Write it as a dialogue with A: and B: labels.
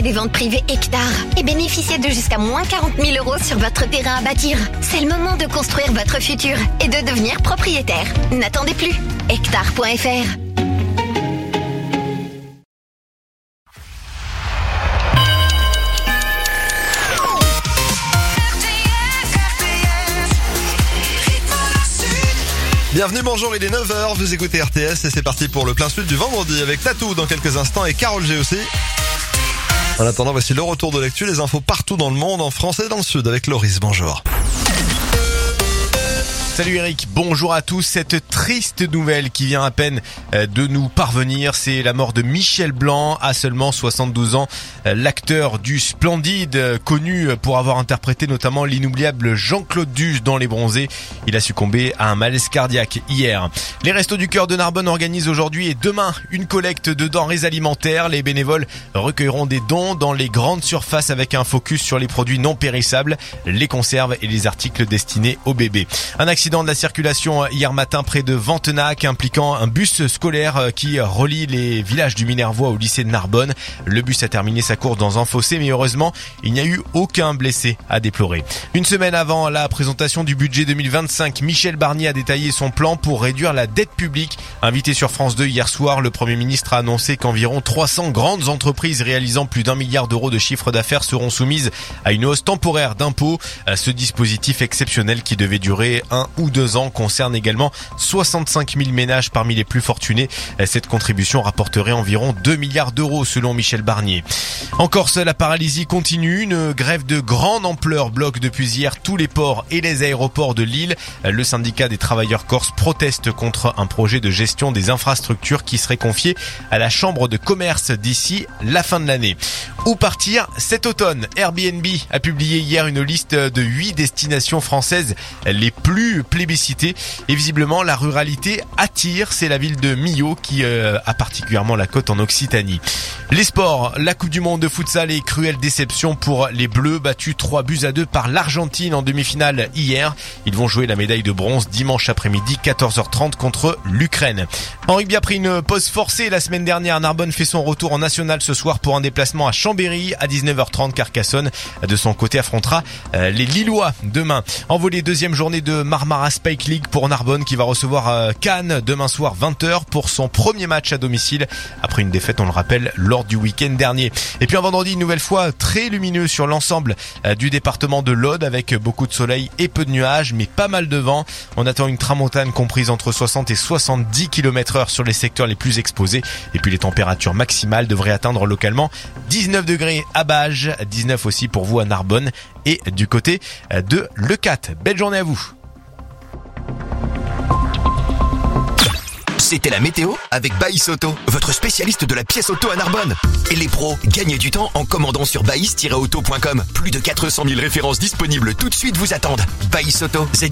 A: des ventes privées Hectare et bénéficiez de jusqu'à moins 40 000 € sur votre terrain à bâtir. C'est le moment de construire votre futur et de devenir propriétaire. N'attendez plus. Hectare.fr.
B: Bienvenue, bonjour, il est 9h, vous écoutez RTS et c'est parti pour le plein sud du vendredi avec Tatou dans quelques instants et Carole G aussi. En attendant, voici le retour de l'actu, les infos partout dans le monde, en France et dans le sud avec Loris, bonjour.
C: Salut Eric, bonjour à tous. Cette triste nouvelle qui vient à peine de nous parvenir, c'est la mort de Michel Blanc à seulement 72 ans. L'acteur du Splendide, connu pour avoir interprété notamment l'inoubliable Jean-Claude Duss dans Les Bronzés. Il a succombé à un malaise cardiaque hier. Les Restos du Cœur de Narbonne organisent aujourd'hui et demain une collecte de denrées alimentaires. Les bénévoles recueilleront des dons dans les grandes surfaces avec un focus sur les produits non périssables, les conserves et les articles destinés aux bébés. Un accident de la circulation hier matin près de Ventenac impliquant un bus scolaire qui relie les villages du Minervois au lycée de Narbonne. Le bus a terminé sa course dans un fossé mais heureusement il n'y a eu aucun blessé à déplorer. Une semaine avant la présentation du budget 2025, Michel Barnier a détaillé son plan pour réduire la dette publique. Invité sur France 2 hier soir, le Premier ministre a annoncé qu'environ 300 grandes entreprises réalisant plus d'1 milliard d'euros de chiffre d'affaires seront soumises à une hausse temporaire d'impôts. Ce dispositif exceptionnel qui devait durer 1 ou 2 ans concerne également 65 000 ménages parmi les plus fortunés. Cette contribution rapporterait environ 2 milliards d'euros selon Michel Barnier. En Corse, la paralysie continue. Une grève de grande ampleur bloque depuis hier tous les ports et les aéroports de l'île. Le syndicat des travailleurs corses proteste contre un projet de gestion des infrastructures qui serait confié à la chambre de commerce d'ici la fin de l'année. Où partir cet automne? Airbnb a publié hier une liste de 8 destinations françaises les plus plébiscitées et visiblement la ruralité attire. C'est la ville de Millau qui a particulièrement la cote en Occitanie. Les sports, la Coupe du Monde de futsal et cruelle déception pour les Bleus battus 3-2 par l'Argentine en demi-finale hier. Ils vont jouer la médaille de bronze dimanche après-midi 14h30 contre l'Ukraine. En rugby, après une pause forcée la semaine dernière, Narbonne fait son retour en national ce soir pour un déplacement à Chambéry à 19h30. Carcassonne de son côté affrontera les Lillois demain. En volley, deuxième journée de Marmara Spike League pour Narbonne qui va recevoir Cannes demain soir 20h pour son premier match à domicile après une défaite, on le rappelle, lors du week-end dernier. Et puis un vendredi une nouvelle fois très lumineux sur l'ensemble du département de l'Aude avec beaucoup de soleil et peu de nuages mais pas mal de vent. On attend une tramontane comprise entre 60 et 70 km/h sur les secteurs les plus exposés. Et puis les températures maximales devraient atteindre localement 19 degrés à Bages, 19 aussi pour vous à Narbonne et du côté de Leucate. Belle journée à vous.
D: C'était la météo avec Baïs Auto, votre spécialiste de la pièce auto à Narbonne. Et les pros, gagnez du temps en commandant sur baïs-auto.com. Plus de 400 000 références disponibles tout de suite vous attendent. Baïs Auto,